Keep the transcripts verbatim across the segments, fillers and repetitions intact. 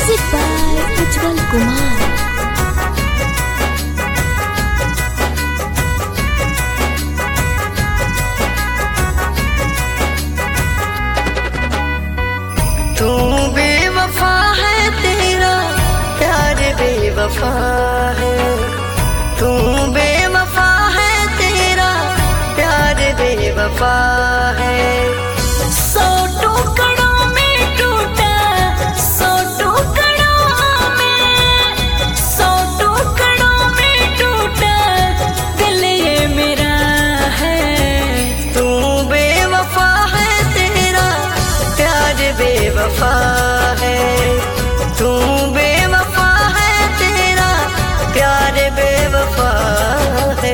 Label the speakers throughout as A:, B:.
A: Music by Ujjwal Kumar.
B: तू बेवफा है, तेरा प्यार बेवफा है। तू बेवफा है, तेरा प्यार बेवफा है। सौ टुकड़ों में टूटा, सौ टुकड़ों में, सौ टुकड़ों में टूटा दिल ये मेरा है। तू बेवफा है, तेरा प्यार बेवफा है। तू बेवफा है, तेरा प्यार बेवफा है।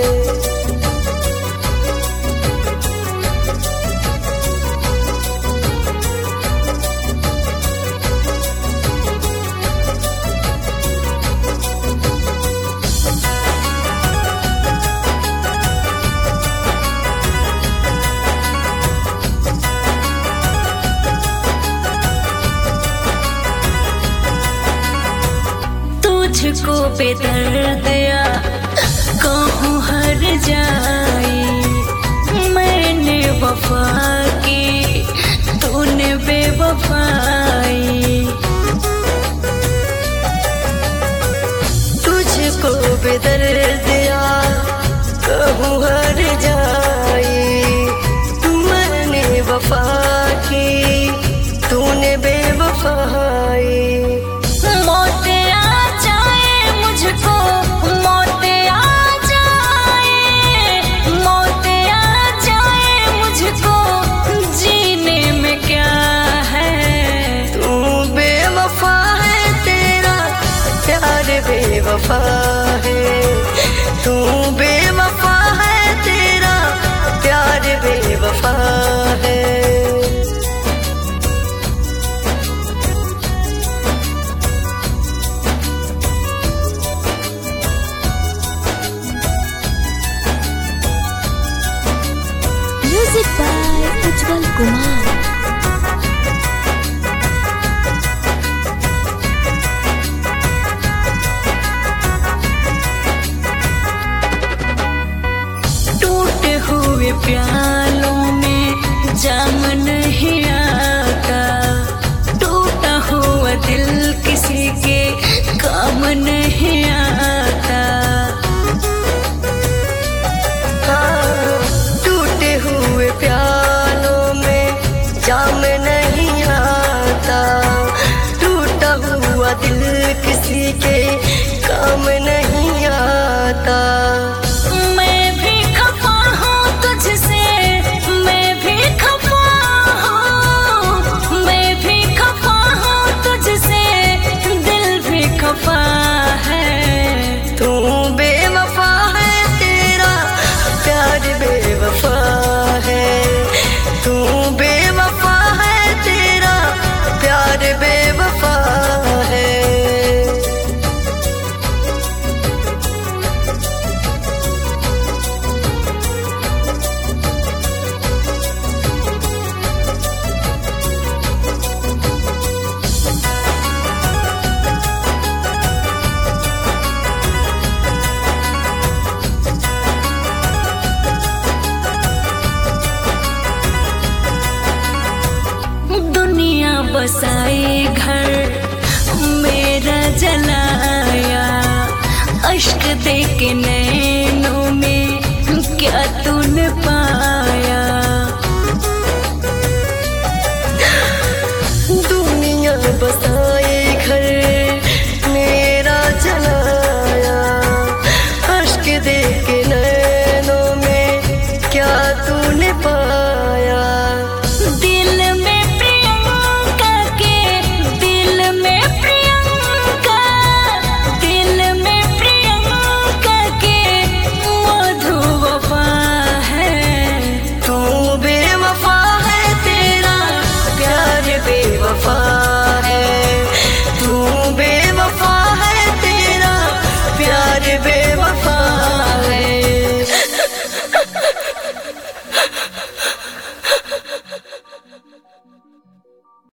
B: तुझको बेदर्द या कहूँ हर जाई, मैंने वफा की तूने बेवफाई। तुझको बेदर्द या कहूँ हर जाई, मैंने वफा की तूने बेवफाई। मौत आ जाए मुझको, मौत आ जाए, मौत आ जाए मुझको, जीने में क्या है। तू बेवफा है, तेरा प्यार बेवफा है। तू बेवफा है, तेरा प्यार बेवफा है।
A: Music by Ujjwal Kumar. टूटे हुए प्यालों में जाम नहीं आता, टूटा हुआ दिल किसी के काम नहीं आता। टूटे हुए प्यालों में जाम नहीं आता, टूटा हुआ दिल किसी के काम नहीं आता। मैं भी खफा हूँ तुझसे, मैं भी खफा हूँ, मैं भी खफा हूँ तुझसे, दिल भी खफा है। तू बेवफा है, तेरा प्यार बेवफा है। तू बेवफा है, तेरा प्यार बेवफा है। दुनिया बसाई घर मेरा जलाया, अश्क दे के नैनों में क्या तूने पाया। दुनिया बसाई